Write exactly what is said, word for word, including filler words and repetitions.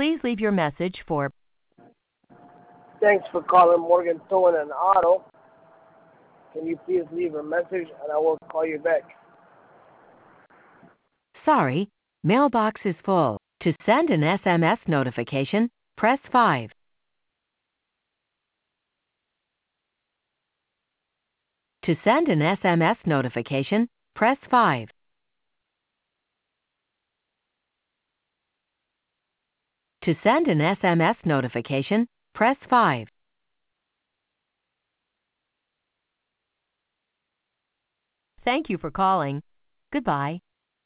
Please leave your message for Thanks for calling Morgan Towing and Auto. Can you please leave a message and I will call you back? Sorry, mailbox is full. To send an S M S notification, press five. To send an S M S notification, press five. To send an S M S notification, press five. Thank you for calling. Goodbye.